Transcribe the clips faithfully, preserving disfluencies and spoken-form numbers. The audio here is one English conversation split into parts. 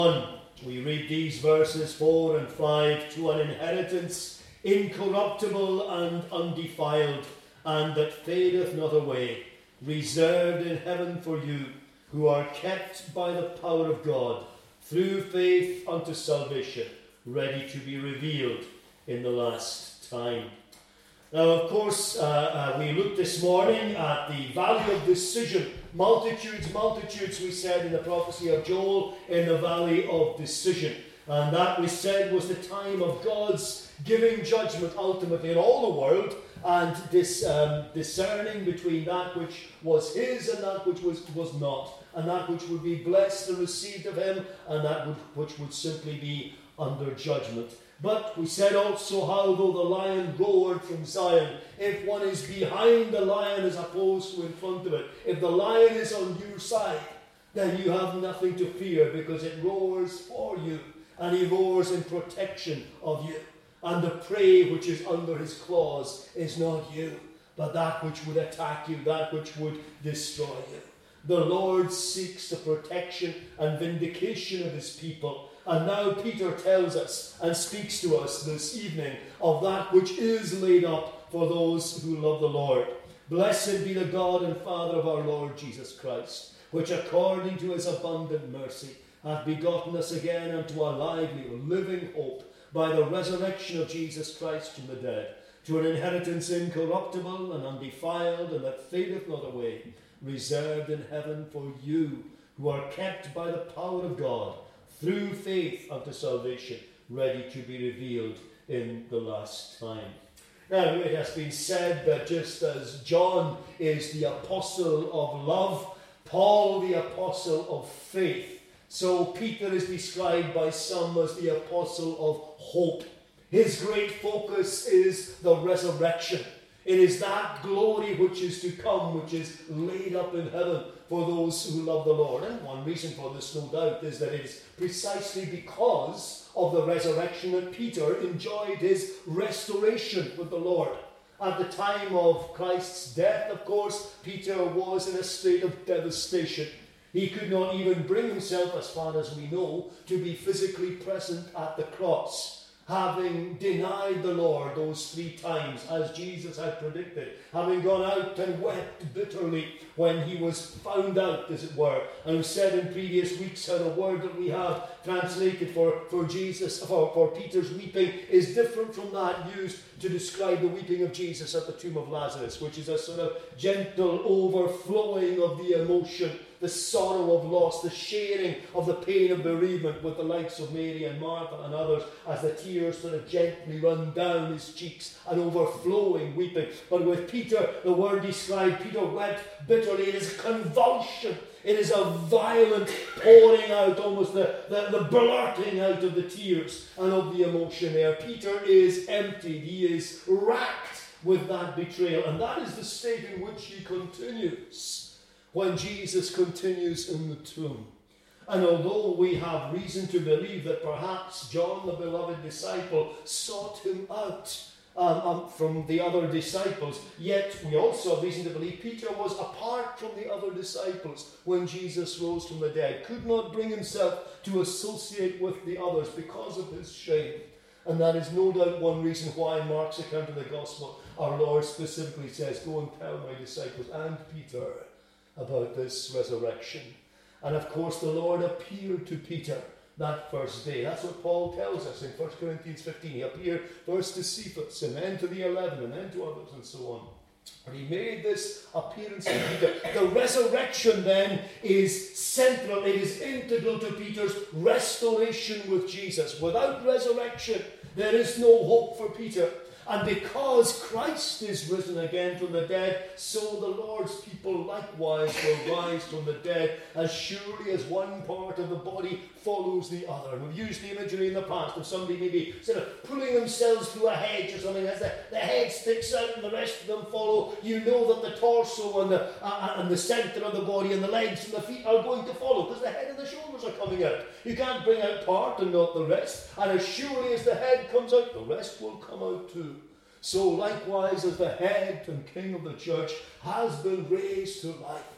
We read these verses four and five. To an inheritance incorruptible and undefiled, and that fadeth not away, reserved in heaven for you, who are kept by the power of God, through faith unto salvation, ready to be revealed in the last time. Now, of course, uh, uh, we looked this morning at the valley of decision. Multitudes, multitudes, we said in the prophecy of Joel, in the valley of decision. And that, we said, was the time of God's giving judgment ultimately in all the world, and this um, discerning between that which was his and that which was, was not, and that which would be blessed and received of him, and that would, which would simply be under judgment. But we said also how though the lion roared from Zion, if one is behind the lion as opposed to in front of it, if the lion is on your side, then you have nothing to fear, because it roars for you, and he roars in protection of you. And the prey which is under his claws is not you, but that which would attack you, that which would destroy you. The Lord seeks the protection and vindication of his people. And now Peter tells us and speaks to us this evening of that which is laid up for those who love the Lord. Blessed be the God and Father of our Lord Jesus Christ, which according to his abundant mercy hath begotten us again unto a lively, living hope, by the resurrection of Jesus Christ from the dead, to an inheritance incorruptible and undefiled, and that fadeth not away, reserved in heaven for you, who are kept by the power of God, through faith unto salvation, ready to be revealed in the last time. Now, it has been said that just as John is the apostle of love, Paul the apostle of faith, so Peter is described by some as the apostle of hope. His great focus is the resurrection. It is that glory which is to come, which is laid up in heaven for those who love the Lord. And one reason for this, no doubt, is that it is precisely because of the resurrection that Peter enjoyed his restoration with the Lord. At the time of Christ's death, of course, Peter was in a state of devastation. He could not even bring himself, as far as we know, to be physically present at the cross, having denied the Lord those three times, as Jesus had predicted, having gone out and wept bitterly when he was found out, as it were. And we said in previous weeks how the word that we have translated for, for Jesus, for, for Peter's weeping, is different from that used to describe the weeping of Jesus at the tomb of Lazarus, which is a sort of gentle overflowing of the emotion, the sorrow of loss, the sharing of the pain of bereavement with the likes of Mary and Martha and others, as the tears sort of gently run down his cheeks, and overflowing weeping. But with Peter, the word described, Peter wept bitterly. It is a convulsion. It is a violent pouring out, almost the, the, the blurting out of the tears and of the emotion there. Peter is emptied. He is racked with that betrayal. And that is the state in which he continues when Jesus continues in the tomb. And although we have reason to believe that perhaps John, the beloved disciple, sought him out um, um, from the other disciples, yet we also have reason to believe Peter was apart from the other disciples when Jesus rose from the dead, could not bring himself to associate with the others because of his shame. And that is no doubt one reason why in Mark's account of the gospel, our Lord specifically says, "Go and tell my disciples and Peter about this resurrection." And of course the Lord appeared to Peter that first day. That's what Paul tells us in First Corinthians fifteen. He appeared first to Cephas, and then to the eleven, and then to others, and so on. And he made this appearance to Peter. The resurrection then is central. It is integral to Peter's restoration with Jesus. Without resurrection, there is no hope for Peter. And because Christ is risen again from the dead, so the Lord's people likewise will rise from the dead, as surely as one part of the body follows the other. And we've used the imagery in the past of somebody maybe sort of pulling themselves through a hedge or something. As the, the head sticks out and the rest of them follow, you know that the torso and the, uh, and the centre of the body and the legs and the feet are going to follow, because the head and the shoulders are coming out. You can't bring out part and not the rest. And as surely as the head comes out, the rest will come out too. So likewise, as the head and king of the church has been raised to life,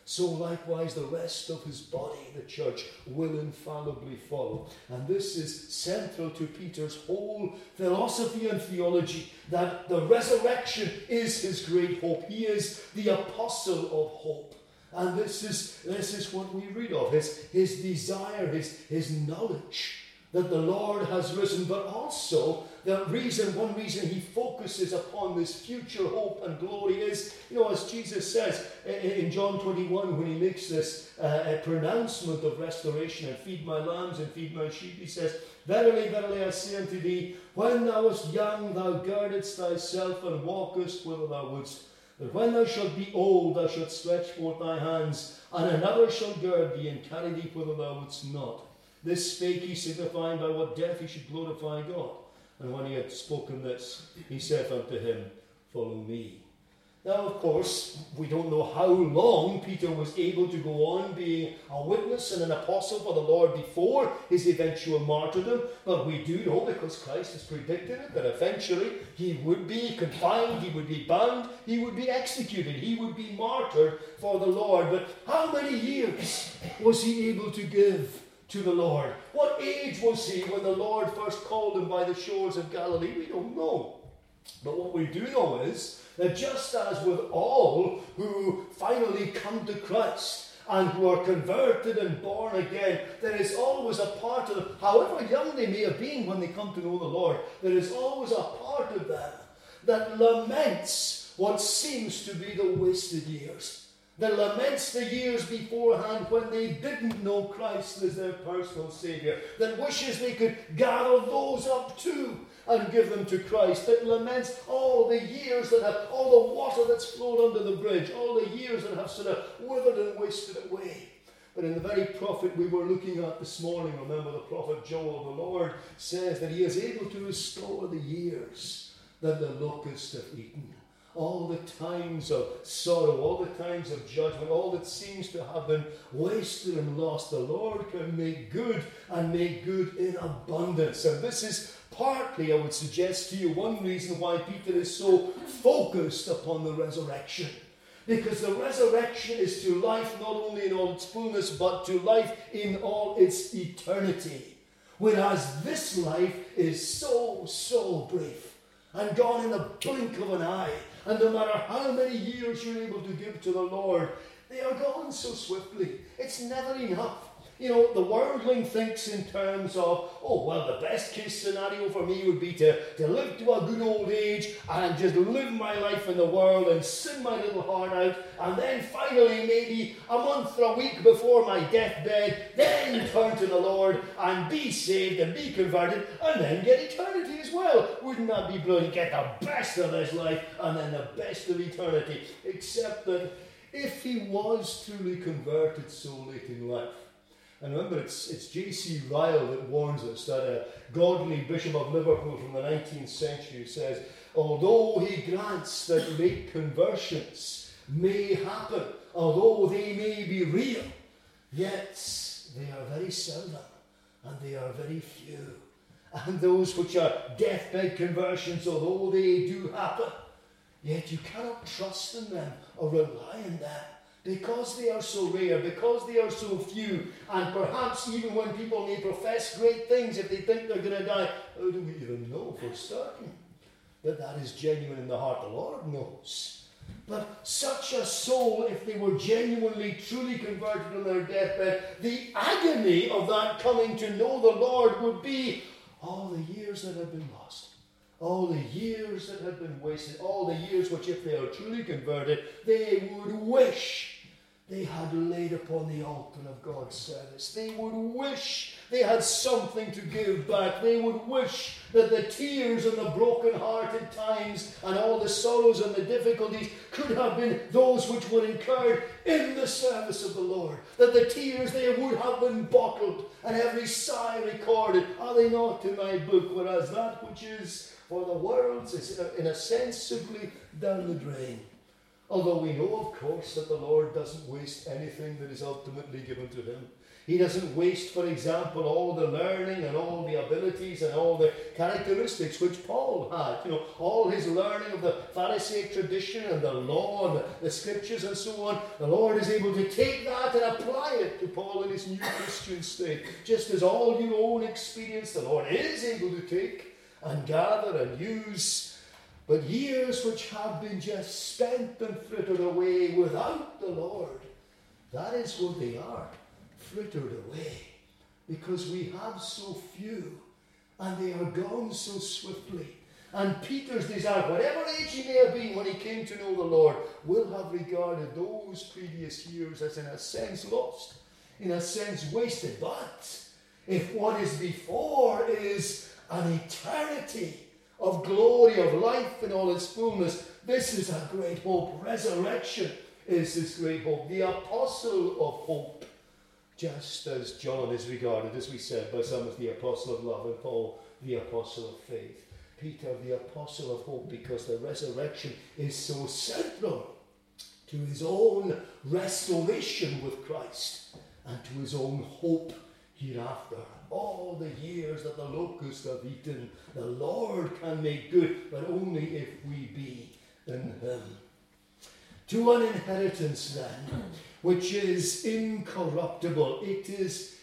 so likewise the rest of his body, the church, will infallibly follow. And this is central to Peter's whole philosophy and theology, that the resurrection is his great hope. He is the apostle of hope. And this is, this is what we read of, his, his desire, his, his knowledge that the Lord has risen, but also the reason, one reason he focuses upon this future hope and glory is, you know, as Jesus says in John twenty-one, when he makes this uh, pronouncement of restoration, and feed my lambs and feed my sheep, he says, verily, verily, I say unto thee, when thou wast young, thou girdedst thyself and walkest whither thou wouldst. But when thou shalt be old, thou shalt stretch forth thy hands, and another shall gird thee and carry thee whither thou wouldst not. This spake he, signifying by what death he should glorify God. And when he had spoken this, he saith unto him, follow me. Now, of course, we don't know how long Peter was able to go on being a witness and an apostle for the Lord before his eventual martyrdom, but we do know, because Christ has predicted it, that eventually he would be confined, he would be bound, he would be executed, he would be martyred for the Lord. But how many years was he able to give to the Lord? What age was he when the Lord first called him by the shores of Galilee? We don't know. But what we do know is that just as with all who finally come to Christ and who are converted and born again, there is always a part of them, however young they may have been when they come to know the Lord, there is always a part of them that laments what seems to be the wasted years. That laments the years beforehand when they didn't know Christ as their personal Saviour. That wishes they could gather those up too and give them to Christ. That laments all the years that have, all the water that's flowed under the bridge, all the years that have sort of withered and wasted away. But in the very prophet we were looking at this morning, remember the prophet Joel, the Lord says that he is able to restore the years that the locusts have eaten. All the times of sorrow, all the times of judgment, all that seems to have been wasted and lost, the Lord can make good, and make good in abundance. And this is partly, I would suggest to you, one reason why Peter is so focused upon the resurrection. Because the resurrection is to life not only in all its fullness, but to life in all its eternity. Whereas this life is so, so brief and gone in the blink of an eye. And no matter how many years you're able to give to the Lord, they are gone so swiftly. It's never enough. You know, the worldling thinks in terms of, oh, well, the best case scenario for me would be to, to live to a good old age and just live my life in the world and sing my little heart out, and then finally, maybe a month or a week before my deathbed, then turn to the Lord and be saved and be converted, and then get eternity as well. Wouldn't that be brilliant? Get the best of this life and then the best of eternity. Except that if he was truly converted so late in life, and remember, it's, it's J C Ryle that warns us, that a godly Bishop of Liverpool from the nineteenth century says, although he grants that late conversions may happen, although they may be real, yet they are very seldom, and they are very few. And those which are deathbed conversions, although they do happen, yet you cannot trust in them or rely on them. Because they are so rare, because they are so few, and perhaps even when people may profess great things, if they think they're going to die, how do we even know for certain that that is genuine in the heart? The Lord knows. But such a soul, if they were genuinely, truly converted on their deathbed, the agony of that coming to know the Lord would be all the years that have been lost. All the years that have been wasted, all the years which, if they are truly converted, they would wish they had laid upon the altar of God's service. They would wish they had something to give back. They would wish that the tears and the broken-hearted times and all the sorrows and the difficulties could have been those which were incurred in the service of the Lord. That the tears they would have been bottled and every sigh recorded. Are they not in my book? Whereas that which is for the world is, in a sense, simply down the drain. Although we know, of course, that the Lord doesn't waste anything that is ultimately given to him. He doesn't waste, for example, all the learning and all the abilities and all the characteristics which Paul had. You know, all his learning of the Pharisaic tradition and the law and the, the scriptures and so on. The Lord is able to take that and apply it to Paul in his new Christian state. Just as all your own experience the Lord is able to take and gather and use. But years which have been just spent and frittered away without the Lord, that is what they are. Frittered away, because we have so few and they are gone so swiftly. And Peter's desire, whatever age he may have been when he came to know the Lord, will have regarded those previous years as in a sense lost, in a sense wasted. But if what is before is an eternity of glory, of life in all its fullness, this is a great hope. Resurrection is this great hope, the apostle of hope. Just as John is regarded, as we said, by some as the apostle of love, and Paul the apostle of faith. Peter the apostle of hope, because the resurrection is so central to his own restoration with Christ and to his own hope hereafter. All the years that the locusts have eaten, the Lord can make good, but only if we be in him. To an inheritance then, which is incorruptible. It is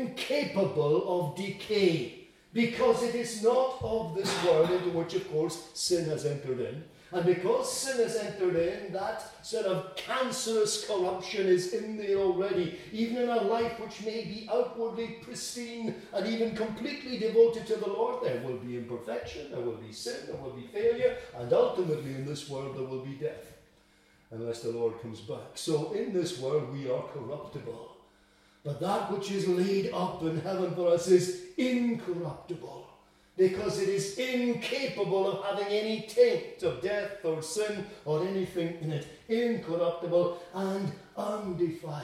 incapable of decay, because it is not of this world, into which, of course, sin has entered in. And because sin has entered in, that sort of cancerous corruption is in there already, even in a life which may be outwardly pristine and even completely devoted to the Lord. There will be imperfection, there will be sin, there will be failure, and ultimately in this world there will be death, unless the Lord comes back. So in this world we are corruptible. But that which is laid up in heaven for us is incorruptible, because it is incapable of having any taint of death or sin or anything in it. Incorruptible and undefiled.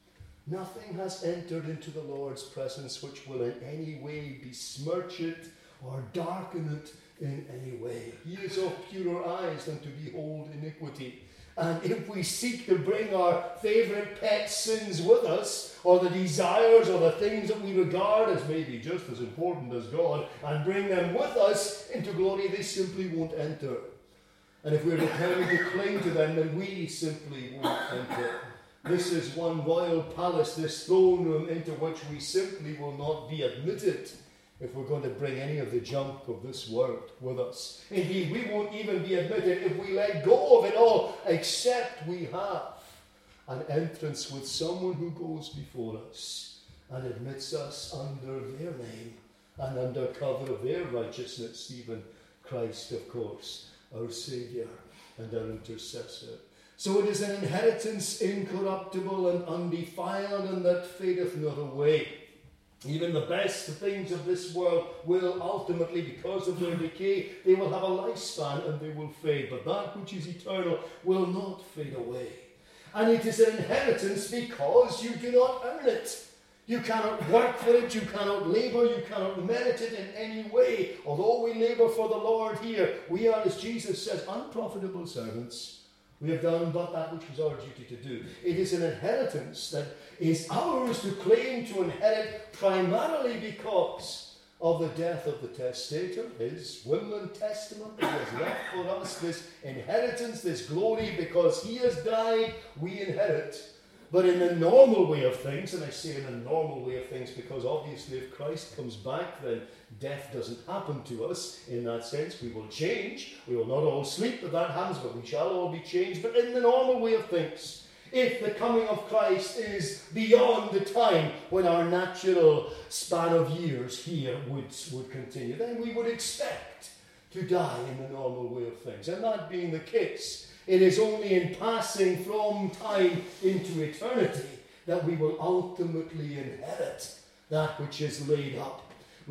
Nothing has entered into the Lord's presence which will in any way besmirch it or darken it in any way. He is of purer eyes than to behold iniquity. And if we seek to bring our favourite pet sins with us, or the desires or the things that we regard as maybe just as important as God, and bring them with us into glory, they simply won't enter. And if we're determined to cling to them, then we simply won't enter. This is one royal palace, this throne room, into which we simply will not be admitted if we're going to bring any of the junk of this world with us. Indeed, we won't even be admitted if we let go of it all, except we have an entrance with someone who goes before us and admits us under their name and under cover of their righteousness, even Christ, of course, our Saviour and our intercessor. So it is an inheritance incorruptible and undefiled, and that fadeth not away. Even the best things of this world will ultimately, because of their decay, they will have a lifespan and they will fade. But that which is eternal will not fade away. And it is an inheritance because you do not earn it. You cannot work for it, you cannot labour, you cannot merit it in any way. Although we labour for the Lord here, we are, as Jesus says, unprofitable servants. We have done but that which was our duty to do. It is an inheritance that is ours to claim to inherit, primarily because of the death of the testator, his will and testament that he has left for us, this inheritance, this glory. Because he has died, we inherit. But in the normal way of things, and I say in the normal way of things because obviously if Christ comes back, then death doesn't happen to us in that sense. We will change. We will not all sleep, but that happens, but we shall all be changed. But in the normal way of things, if the coming of Christ is beyond the time when our natural span of years here would, would continue, then we would expect to die in the normal way of things. And that being the case, it is only in passing from time into eternity that we will ultimately inherit that which is laid up,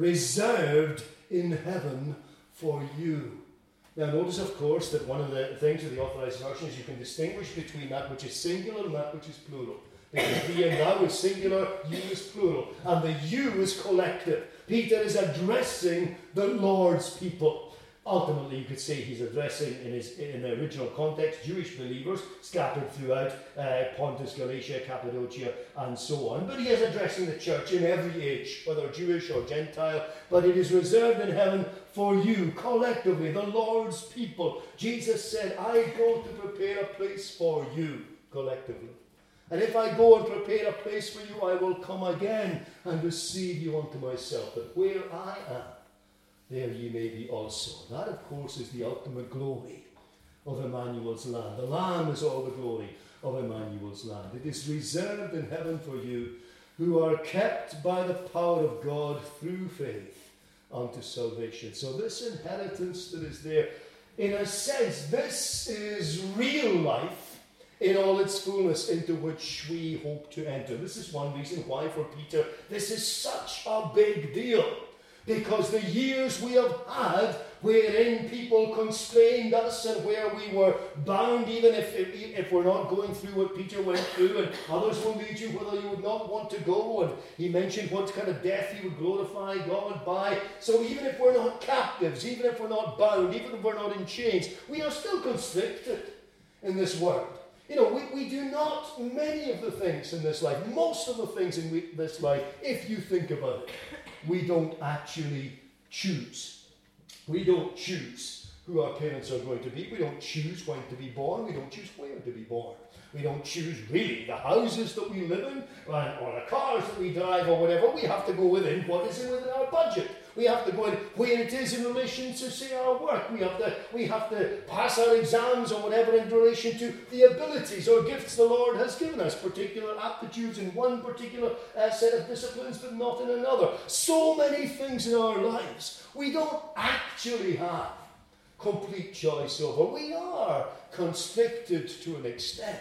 reserved in heaven for you. Now notice, of course, that one of the things of the Authorized Version is you can distinguish between that which is singular and that which is plural. Because thee and thou is singular, you is plural, and the you is collective. Peter is addressing the Lord's people. Ultimately, you could say he's addressing, in his in the original context, Jewish believers scattered throughout uh, Pontus, Galatia, Cappadocia, and so on. But he is addressing the church in every age, whether Jewish or Gentile. But it is reserved in heaven for you, collectively, the Lord's people. Jesus said, I go to prepare a place for you, collectively. And if I go and prepare a place for you, I will come again and receive you unto myself, that where I am, there ye may be also. That, of course, is the ultimate glory of Emmanuel's land. The Lamb is all the glory of Emmanuel's land. It is reserved in heaven for you, who are kept by the power of God through faith unto salvation. So this inheritance that is there, in a sense, this is real life in all its fullness, into which we hope to enter. This is one reason why, for Peter, this is such a big deal. Because the years we have had wherein people constrained us and where we were bound, even if, if, if we're not going through what Peter went through, and others will lead you whither you would not want to go, and he mentioned what kind of death he would glorify God by. So even if we're not captives, even if we're not bound, even if we're not in chains, we are still constricted in this world. You know, we, we do not many of the things in this life, most of the things in we, this life, if you think about it, we don't actually choose. We don't choose who our parents are going to be. We don't choose when to be born. We don't choose where to be born. We don't choose really the houses that we live in or the cars that we drive or whatever. We have to go within what is within our budget. We have to go in where it is in relation to, say, our work. We have to we have to pass our exams or whatever in relation to the abilities or gifts the Lord has given us, particular aptitudes in one particular uh, set of disciplines, but not in another. So many things in our lives we don't actually have complete choice over. We are constricted to an extent.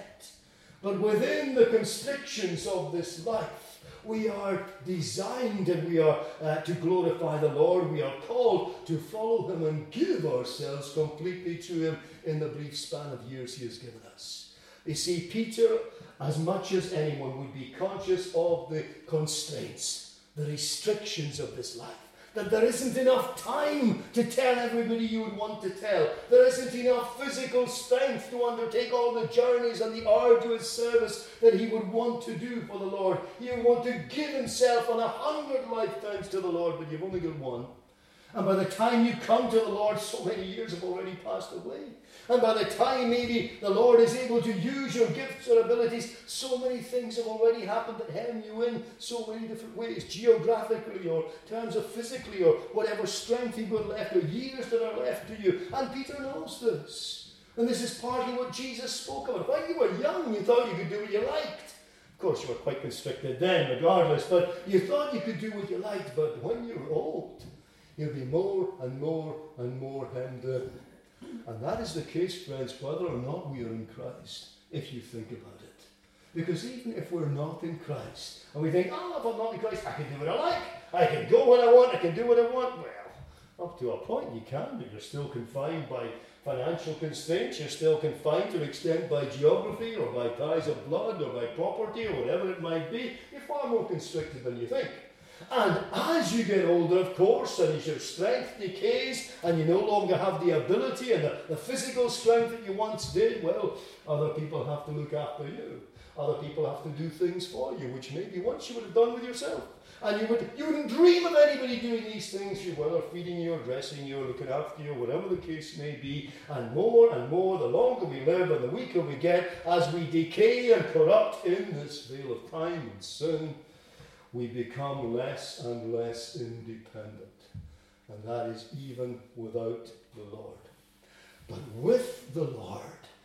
But within the constrictions of this life, we are designed and we are uh, to glorify the Lord. We are called to follow him and give ourselves completely to him in the brief span of years he has given us. You see, Peter, as much as anyone, would be conscious of the constraints, the restrictions of this life. That there isn't enough time to tell everybody you would want to tell. There isn't enough physical strength to undertake all the journeys and the arduous service that he would want to do for the Lord. He would want to give himself on a hundred lifetimes to the Lord, but you've only got one. And by the time you come to the Lord, so many years have already passed away. And by the time maybe the Lord is able to use your gifts or abilities, so many things have already happened that hem you in so many different ways, geographically or in terms of physically or whatever strength you've got left or years that are left to you. And Peter knows this. And this is partly what Jesus spoke about. When you were young, you thought you could do what you liked. Of course, you were quite constricted then, regardless, but you thought you could do what you liked. But when you're old, you'll be more and more and more hemmed in. And that is the case, friends, whether or not we are in Christ, if you think about it. Because even if we're not in Christ, and we think, oh, if I'm not in Christ, I can do what I like, I can go when I want, I can do what I want. Well, up to a point you can, but you're still confined by financial constraints, you're still confined to an extent by geography or by ties of blood or by property or whatever it might be. You're far more constricted than you think. And as you get older, of course, and as your strength decays and you no longer have the ability and the, the physical strength that you once did, well, other people have to look after you. Other people have to do things for you, which maybe once you would have done with yourself. And you, would, you wouldn't dream of anybody doing these things, whether feeding you or dressing you or looking after you, whatever the case may be. And more and more, the longer we live and the weaker we get, as we decay and corrupt in this veil of time and sin, we become less and less independent. And that is even without the Lord. But with the Lord,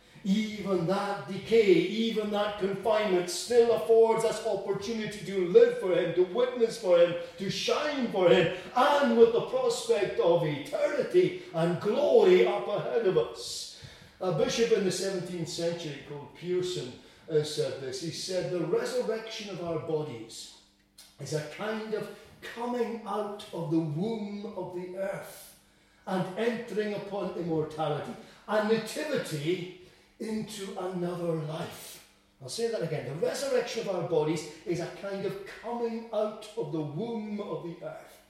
even that decay, even that confinement still affords us opportunity to live for him, to witness for him, to shine for him, and with the prospect of eternity and glory up ahead of us. A bishop in the seventeenth century called Pearson uh, said this. He said, the resurrection of our bodies is a kind of coming out of the womb of the earth and entering upon immortality, a nativity into another life. I'll say that again. The resurrection of our bodies is a kind of coming out of the womb of the earth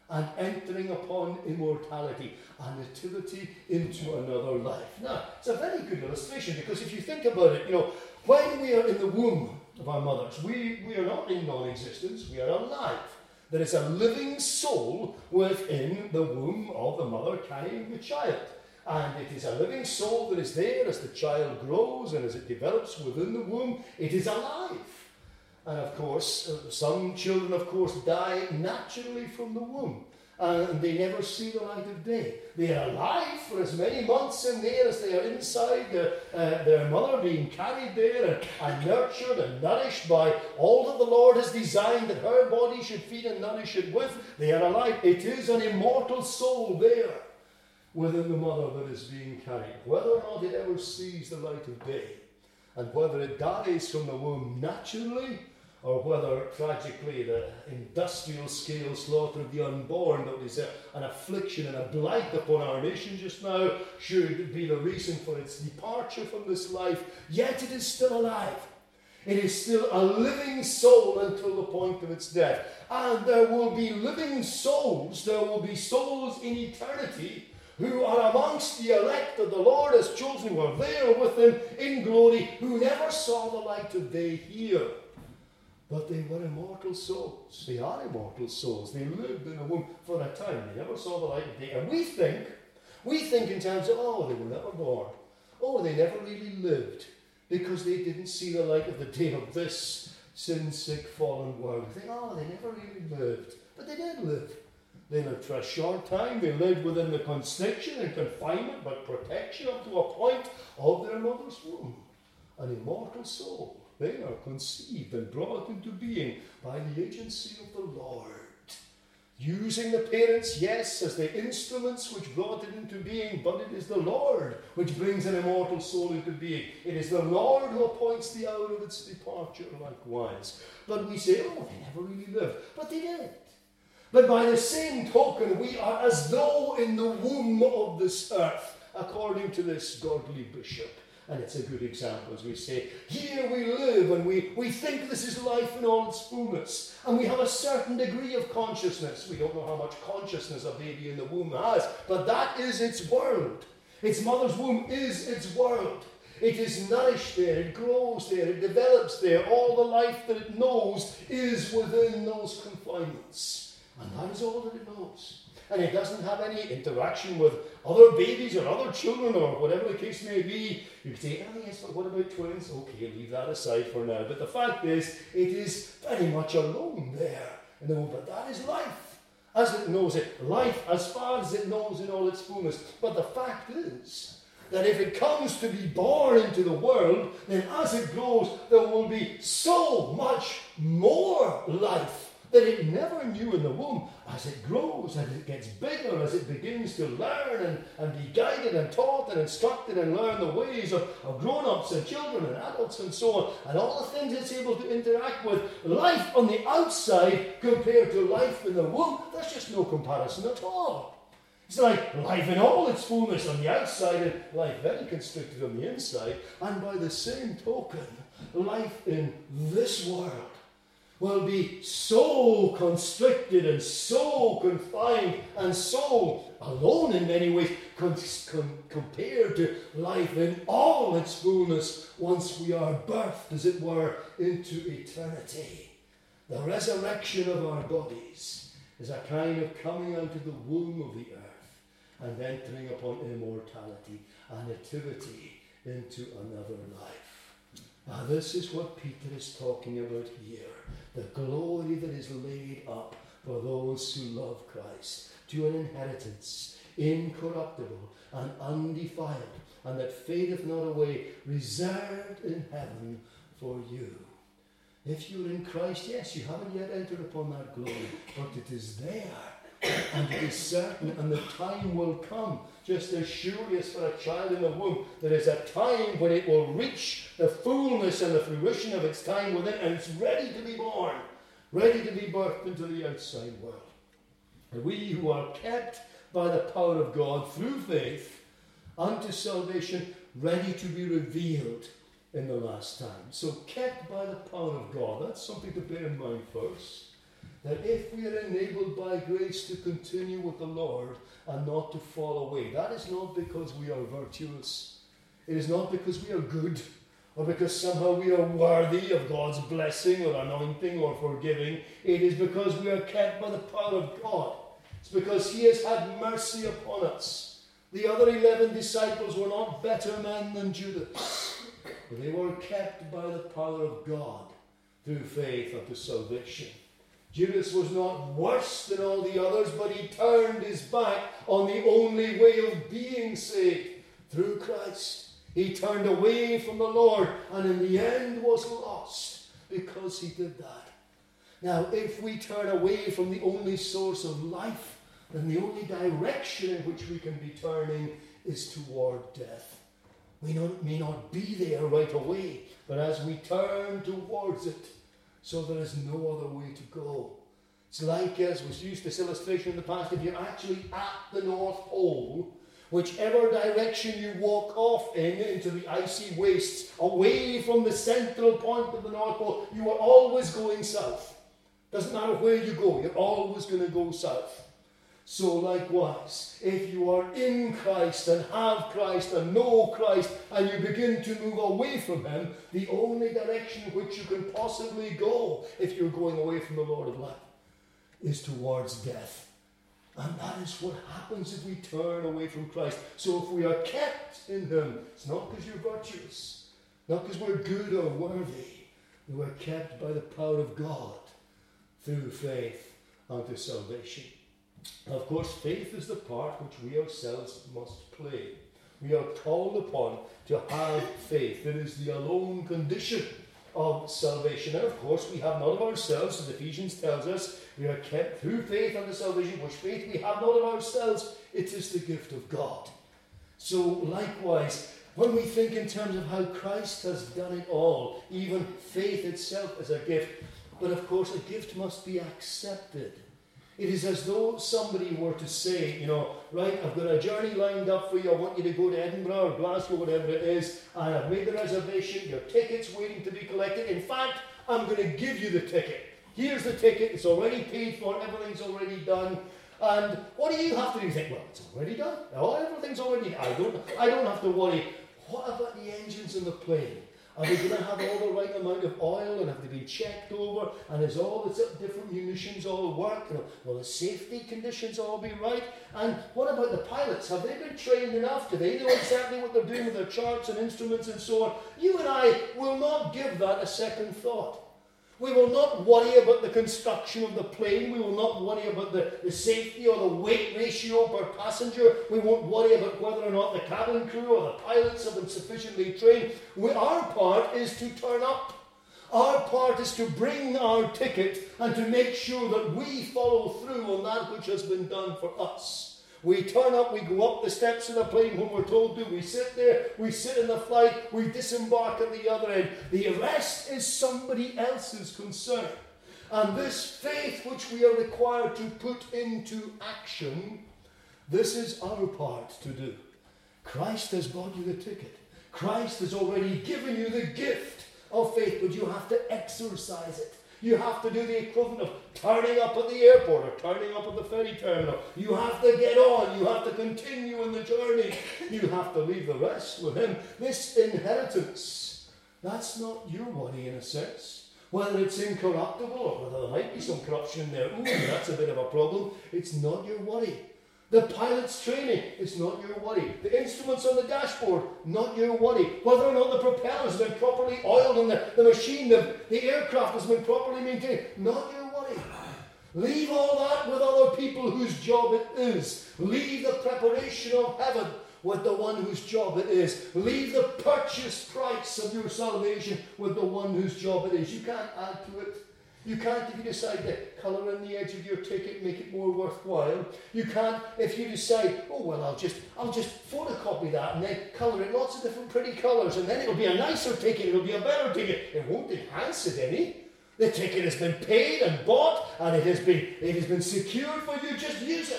and entering upon immortality, and nativity into another life. Now, it's a very good illustration, because if you think about it, you know, when we are in the womb of our mothers, we, we are not in non-existence, we are alive. There is a living soul within the womb of the mother carrying the child. And it is a living soul that is there as the child grows and as it develops within the womb. It is alive. And of course, uh, some children, of course, die naturally from the womb. And they never see the light of day. They are alive for as many months in there as they are inside the, uh, their mother, being carried there and, and nurtured and nourished by all that the Lord has designed that her body should feed and nourish it with. They are alive. It is an immortal soul there within the mother that is being carried. Whether or not it ever sees the light of day, and whether it dies from the womb naturally, or whether, tragically, the industrial scale slaughter of the unborn that is a, an affliction and a blight upon our nation just now should be the reason for its departure from this life, yet it is still alive. It is still a living soul until the point of its death. And there will be living souls, there will be souls in eternity who are amongst the elect that the Lord has chosen, who are there with him in glory, who never saw the light of day here. But they were immortal souls. They are immortal souls. They lived in the womb for a time. They never saw the light of day. And we think, we think in terms of, oh, they were never born. Oh, they never really lived, because they didn't see the light of the day of this sin-sick, fallen world. We think, oh, they never really lived. But they did live. They lived for a short time. They lived within the constriction and confinement, but protection up to a point of their mother's womb. An immortal soul. They are conceived and brought into being by the agency of the Lord. Using the parents, yes, as the instruments which brought it into being, but it is the Lord which brings an immortal soul into being. It is the Lord who appoints the hour of its departure likewise. But we say, oh, they never really lived. But they did. But by the same token, we are as though in the womb of this earth, according to this godly bishop. And it's a good example, as we say, here we live and we, we think this is life in all its fullness. And we have a certain degree of consciousness. We don't know how much consciousness a baby in the womb has, but that is its world. Its mother's womb is its world. It is nourished there, it grows there, it develops there. All the life that it knows is within those confinements. And that is all that it knows. And it doesn't have any interaction with other babies or other children or whatever the case may be. You could say, oh yes, but what about twins? Okay, leave that aside for now. But the fact is, it is very much alone there. You know, but that is life, as it knows it. Life as far as it knows in all its fullness. But the fact is that if it comes to be born into the world, then as it grows, there will be so much more life that it never knew in the womb. As it grows, as it gets bigger, as it begins to learn and, and be guided and taught and instructed and learn the ways of, of grown-ups and children and adults and so on, and all the things it's able to interact with, life on the outside compared to life in the womb, there's just no comparison at all. It's like life in all its fullness on the outside and life very constricted on the inside. And by the same token, life in this world will be so constricted and so confined and so alone in many ways con- con- compared to life in all its fullness once we are birthed, as it were, into eternity. The resurrection of our bodies is a kind of coming out of the womb of the earth and entering upon immortality and nativity into another life. Now this is what Peter is talking about here. The glory that is laid up for those who love Christ, to an inheritance incorruptible and undefiled, and that fadeth not away, reserved in heaven for you. If you're in Christ, yes, you haven't yet entered upon that glory, but it is there, and it is certain, and the time will come, just as surely as for a child in the womb, there is a time when it will reach the fullness and the fruition of its time within, and it's ready to be born, ready to be birthed into the outside world. And we who are kept by the power of God through faith unto salvation, ready to be revealed in the last time. So kept by the power of God, that's something to bear in mind first. that if we are enabled by grace to continue with the Lord and not to fall away, that is not because we are virtuous. It is not because we are good, or because somehow we are worthy of God's blessing or anointing or forgiving. It is because we are kept by the power of God. It's because He has had mercy upon us. The other eleven disciples were not better men than Judas, but they were kept by the power of God through faith unto salvation. Judas was not worse than all the others, but he turned his back on the only way of being saved, through Christ. He turned away from the Lord and in the end was lost because he did that. Now, if we turn away from the only source of life, then the only direction in which we can be turning is toward death. We not, may not be there right away, but as we turn towards it, so there is no other way to go. It's like, as was used this illustration in the past, if you're actually at the North Pole, whichever direction you walk off in, into the icy wastes, away from the central point of the North Pole, you are always going south. Doesn't matter where you go, you're always going to go south. So likewise, if you are in Christ and have Christ and know Christ and you begin to move away from Him, the only direction in which you can possibly go if you're going away from the Lord of life is towards death. And that is what happens if we turn away from Christ. So if we are kept in Him, it's not because you're virtuous, not because we're good or worthy. We are kept by the power of God through faith unto salvation. Now, of course, faith is the part which we ourselves must play. We are called upon to have faith. It is the alone condition of salvation. And of course, we have not of ourselves, as Ephesians tells us, we are kept through faith unto salvation, which faith we have not of ourselves, it is the gift of God. So likewise, when we think in terms of how Christ has done it all, even faith itself is a gift, but of course a gift must be accepted. It is as though somebody were to say, you know, right, I've got a journey lined up for you, I want you to go to Edinburgh or Glasgow, whatever it is, and I've made the reservation, your ticket's waiting to be collected. In fact, I'm going to give you the ticket. Here's the ticket, it's already paid for, everything's already done. And what do you have to do? You think, well, it's already done. Oh, everything's already done. I don't, I don't have to worry. What about the engines in the plane? Are they going to have all the right amount of oil, and have they been checked over, and is all the different munitions all work? You know, will the safety conditions all be right? And what about the pilots? Have they been trained enough? Do they know exactly what they're doing with their charts and instruments and so on? You and I will not give that a second thought. We will not worry about the construction of the plane. We will not worry about the, the safety or the weight ratio per passenger. We won't worry about whether or not the cabin crew or the pilots have been sufficiently trained. We, our part is to turn up. Our part is to bring our ticket and to make sure that we follow through on that which has been done for us. We turn up, we go up the steps of the plane when we're told to, we sit there, we sit in the flight, we disembark at the other end. The rest is somebody else's concern. And this faith which we are required to put into action, this is our part to do. Christ has bought you the ticket. Christ has already given you the gift of faith, but you have to exercise it. You have to do the equivalent of turning up at the airport or turning up at the ferry terminal. You have to get on. You have to continue in the journey. You have to leave the rest with Him. This inheritance, that's not your worry in a sense. Whether it's incorruptible or whether there might be some corruption in there, ooh, that's a bit of a problem. It's not your worry. The pilot's training, it's not your worry. The instruments on the dashboard, not your worry. Whether or not the propellers have been properly oiled and the, the machine, the, the aircraft has been properly maintained, not your worry. Leave all that with other people whose job it is. Leave the preparation of heaven with the one whose job it is. Leave the purchase price of your salvation with the one whose job it is. You can't add to it. You can't, if you decide to colour in the edge of your ticket, make it more worthwhile. You can't, if you decide, oh, well, I'll just I'll just photocopy that and then colour it lots of different pretty colours, and then it'll be a nicer ticket, it'll be a better ticket. It won't enhance it any. The ticket has been paid and bought, and it has been it has been secured for you. Just use it.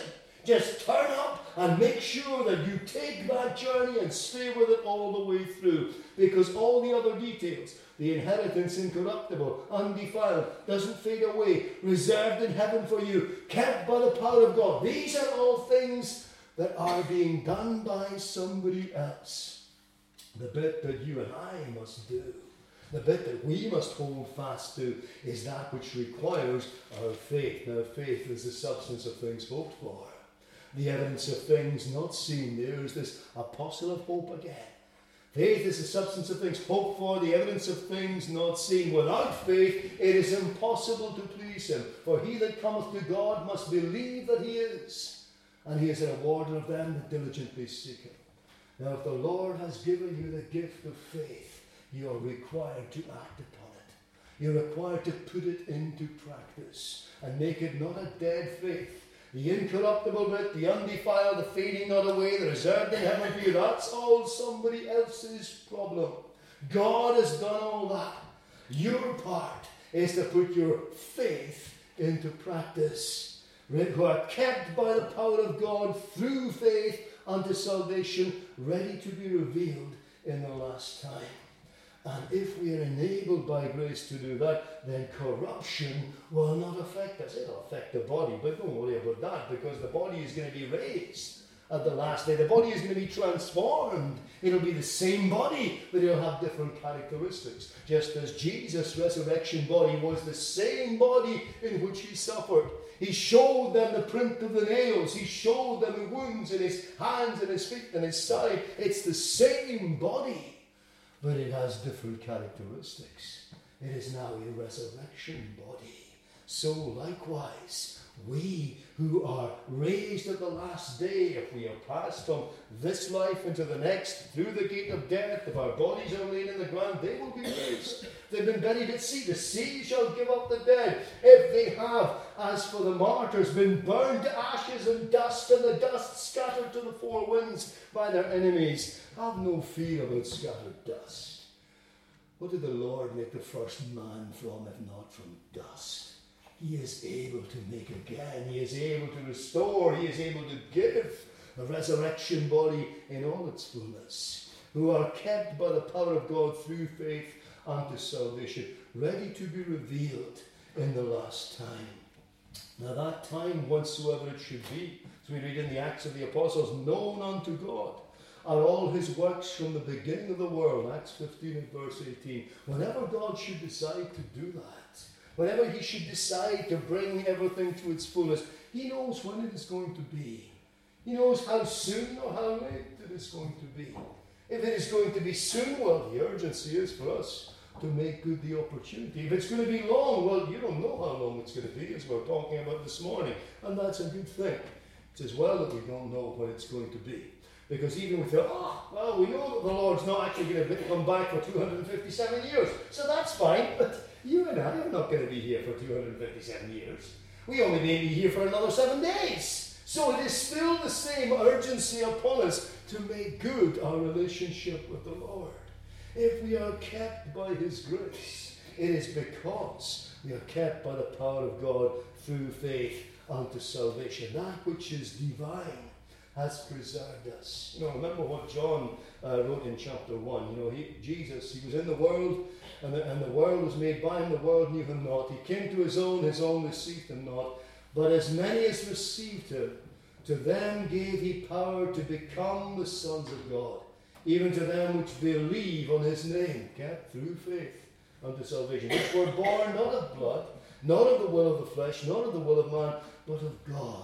Just turn up and make sure that you take that journey and stay with it all the way through. Because all the other details, the inheritance incorruptible, undefiled, doesn't fade away, reserved in heaven for you, kept by the power of God. These are all things that are being done by somebody else. The bit that you and I must do, the bit that we must hold fast to, is that which requires our faith. Now, faith is the substance of things hoped for, the evidence of things not seen. There's this apostle of hope again. Faith is the substance of things hoped for, the evidence of things not seen. Without faith, it is impossible to please him. For he that cometh to God must believe that he is, and he is a rewarder of them that diligently seek him. Now, if the Lord has given you the gift of faith, you are required to act upon it. You're required to put it into practice and make it not a dead faith. The incorruptible bit, the undefiled, the fading not away, the reserved in heaven for you, that's all somebody else's problem. God has done all that. Your part is to put your faith into practice. Who are kept by the power of God through faith unto salvation, ready to be revealed in the last time. And if we are enabled by grace to do that, then corruption will not affect us. It'll affect the body, but don't worry about that, because the body is going to be raised at the last day. The body is going to be transformed. It'll be the same body, but it'll have different characteristics. Just as Jesus' resurrection body was the same body in which he suffered. He showed them the print of the nails. He showed them the wounds in his hands and his feet and his side. It's the same body, but it has different characteristics. It is now a resurrection body. So likewise, we who are raised at the last day, if we are passed from this life into the next, through the gate of death, if our bodies are laid in the ground, they will be raised. They've been buried at sea. The sea shall give up the dead. If they have, as for the martyrs, been burned to ashes and dust, and the dust scattered to the four winds by their enemies, have no fear about scattered dust. What did the Lord make the first man from, if not from dust? He is able to make again. He is able to restore. He is able to give a resurrection body in all its fullness, who are kept by the power of God through faith unto salvation, ready to be revealed in the last time. Now that time, whatsoever it should be, as we read in the Acts of the Apostles, known unto God are all his works from the beginning of the world. Acts fifteen and verse eighteen. Whenever God should decide to do that, whenever he should decide to bring everything to its fullest, he knows when it is going to be. He knows how soon or how late it is going to be. If it is going to be soon, well, the urgency is for us to make good the opportunity. If it's going to be long, well, you don't know how long it's going to be, as we we're talking about this morning. And that's a good thing. It's as well that we don't know when it's going to be. Because even if we think, oh, well, we know that the Lord's not actually going to come back for two hundred fifty-seven years. So that's fine. But you and I are not going to be here for two hundred fifty-seven years. We only may be here for another seven days. So it is still the same urgency upon us to make good our relationship with the Lord. If we are kept by his grace, it is because we are kept by the power of God through faith unto salvation. That which is divine has preserved us. You know, remember what John uh, wrote in chapter one. You know, he, Jesus, he was in the world, and the, and the world was made by him, the world knew him not. He came to his own, his own received him not. But as many as received him, to them gave he power to become the sons of God, even to them which believe on his name, kept through faith unto salvation, which were born not of blood, not of the will of the flesh, not of the will of man, but of God.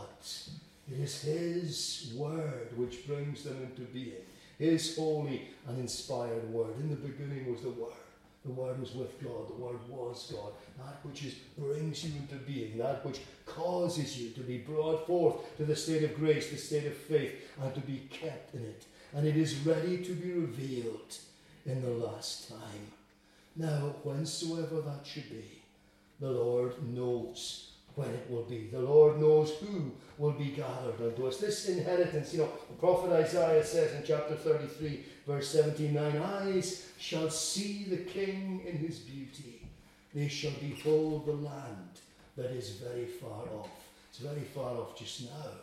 It is his word which brings them into being, his holy and inspired word. In the beginning was the Word. The Word was with God. The Word was God. That which is, brings you into being, that which causes you to be brought forth to the state of grace, the state of faith, and to be kept in it. And it is ready to be revealed in the last time. Now, whensoever that should be, the Lord knows when it will be. The Lord knows who will be gathered unto us. This inheritance, you know, the prophet Isaiah says in chapter thirty-three, verse seventeen, "Thine eyes shall see the King in his beauty. They shall behold the land that is very far off." It's very far off just now.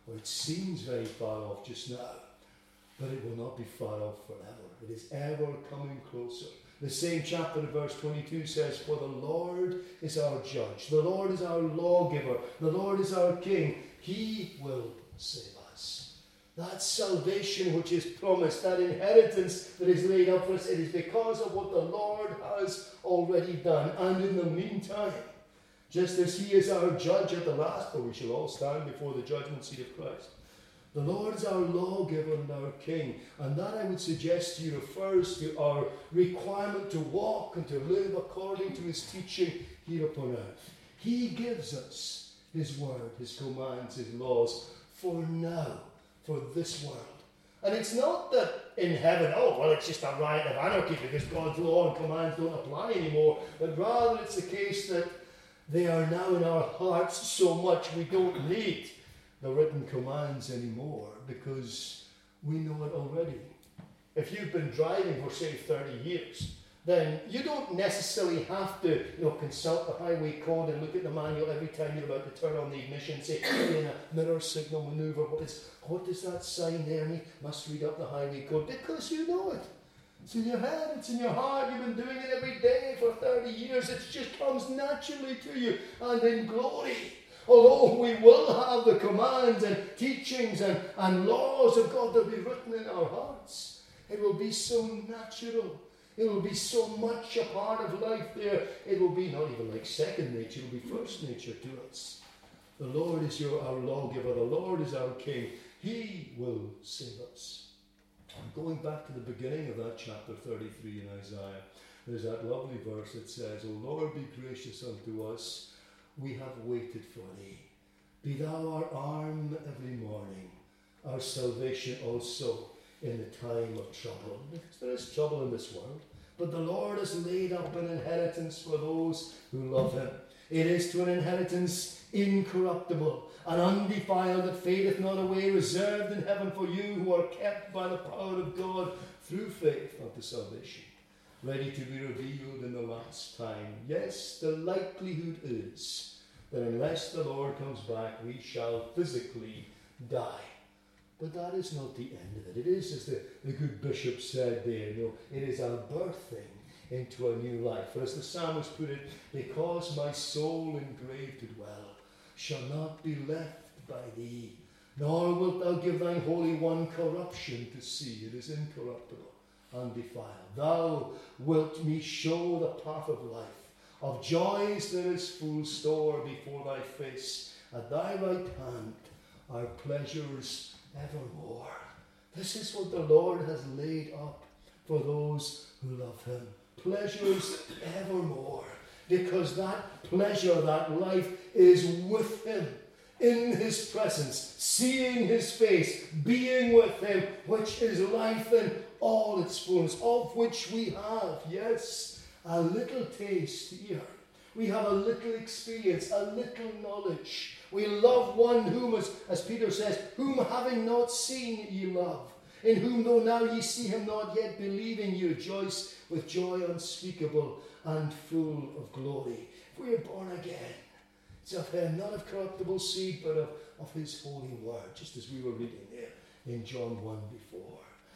or it seems very far off just now, but it will not be far off forever. It is ever coming closer. The same chapter of verse twenty-two says, for the Lord is our judge, the Lord is our lawgiver, the Lord is our king. He will save us. That salvation which is promised, that inheritance that is laid up for us, it is because of what the Lord has already done. And in the meantime, just as he is our judge at the last, for we shall all stand before the judgment seat of Christ, the Lord is our lawgiver and our king. And that, I would suggest to you, refers to our requirement to walk and to live according to his teaching here upon earth. He gives us his word, his commands, his laws for now, for this world. And it's not that in heaven, oh, well, it's just a riot of anarchy because God's law and commands don't apply anymore. But rather it's the case that they are now in our hearts so much we don't need the written commands anymore because we know it already. If you've been driving for, say, thirty years, then you don't necessarily have to, you know, consult the highway code and look at the manual every time you're about to turn on the ignition and say, in a mirror signal maneuver, what is what does that sign there? And you must read up the highway code because you know it. It's in your head, it's in your heart, you've been doing it every day for thirty years, it just comes naturally to you. And in glory, although we will have the commands and teachings and, and laws of God that will be written in our hearts, it will be so natural. It will be so much a part of life there. It will be not even like second nature, it will be first nature to us. The Lord is your, our lawgiver, the Lord is our king. He will save us. Going back to the beginning of that chapter thirty-three in Isaiah, there's that lovely verse that says, O Lord, be gracious unto us. We have waited for thee. Be thou our arm every morning, our salvation also in the time of trouble. Because there is trouble in this world, but the Lord has laid up an inheritance for those who love him. It is to an inheritance incorruptible and undefiled, that fadeth not away, reserved in heaven for you who are kept by the power of God through faith unto salvation, ready to be revealed in the last time. Yes, the likelihood is that unless the Lord comes back, we shall physically die. But that is not the end of it. It is, as the, the good bishop said there, you know, it is our birthing into a new life. For as the psalmist put it, because my soul engraved to dwell shall not be left by thee, nor wilt thou give thine Holy One corruption to see. It is incorruptible, undefiled. Thou wilt me show the path of life. Of joys there is full store before thy face. At thy right hand are pleasures evermore. This is what the Lord has laid up for those who love him. Pleasures evermore. Because that pleasure, that life is with him, in his presence, seeing his face, being with him, which is life in all its fullness, of which we have, yes, a little taste here. We have a little experience, a little knowledge. We love one whom, as, as Peter says, whom having not seen ye love, in whom though now ye see him not yet, believing ye rejoice with joy unspeakable and full of glory. If we are born again, it's of him, not of corruptible seed, but of, of his holy word, just as we were reading there in John one before.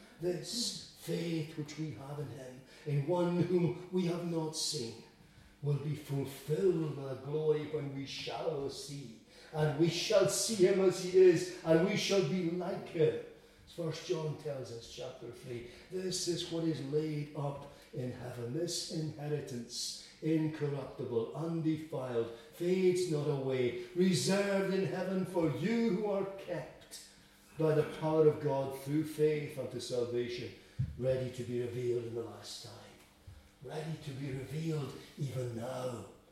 This faith which we have in him, in one whom we have not seen, will be fulfilled with a glory when we shall see. And we shall see him as he is, and we shall be like him. As First John tells us, chapter three, this is what is laid up in heaven, this inheritance, incorruptible, undefiled, fades not away, reserved in heaven for you who are kept by the power of God through faith unto salvation, ready to be revealed in the last time. Ready to be revealed even now,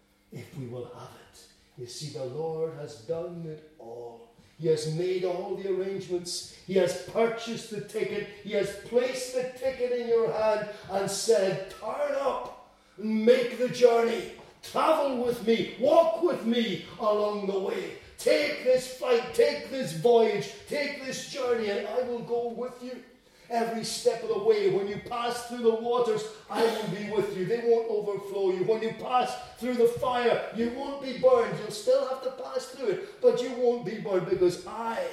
if we will have it. You see, the Lord has done it all. He has made all the arrangements. He has purchased the ticket. He has placed the ticket in your hand and said, turn up, make the journey, travel with me, walk with me along the way. Take this flight, take this voyage, take this journey, and I will go with you. Every step of the way, when you pass through the waters, I will be with you. They won't overflow you. When you pass through the fire, you won't be burned. You'll still have to pass through it, but you won't be burned because I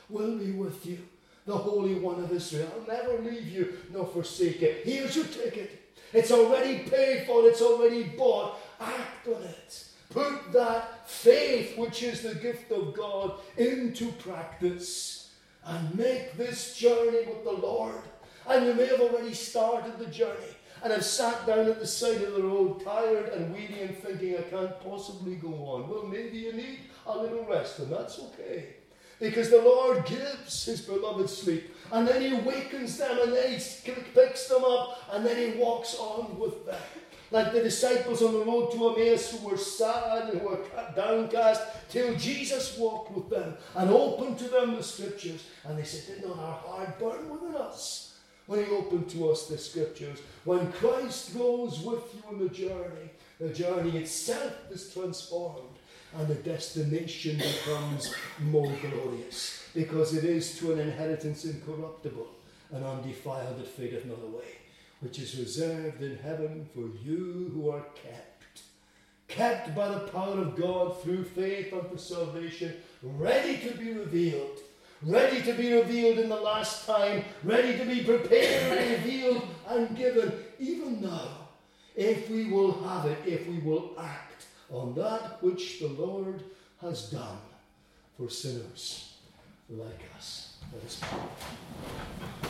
will be with you. The Holy One of Israel. I'll never leave you nor forsake you. Here's your ticket. It's already paid for. It's already bought. Act on it. Put that faith, which is the gift of God, into practice. And make this journey with the Lord. And you may have already started the journey and have sat down at the side of the road, tired and weary and thinking, I can't possibly go on. Well, maybe you need a little rest, and that's okay. Because the Lord gives his beloved sleep, and then he wakens them, and then he picks them up, and then he walks on with them. Like the disciples on the road to Emmaus who were sad and who were downcast, till Jesus walked with them and opened to them the scriptures. And they said, did not our heart burn within us when he opened to us the scriptures? When Christ goes with you on the journey, the journey itself is transformed. And the destination becomes more glorious, because it is to an inheritance incorruptible and undefiled that fadeth not away, which is reserved in heaven for you who are kept, kept by the power of God through faith unto salvation, ready to be revealed, ready to be revealed in the last time, ready to be prepared and revealed and given, even now, if we will have it, if we will act on that which the Lord has done for sinners like us. Let us pray.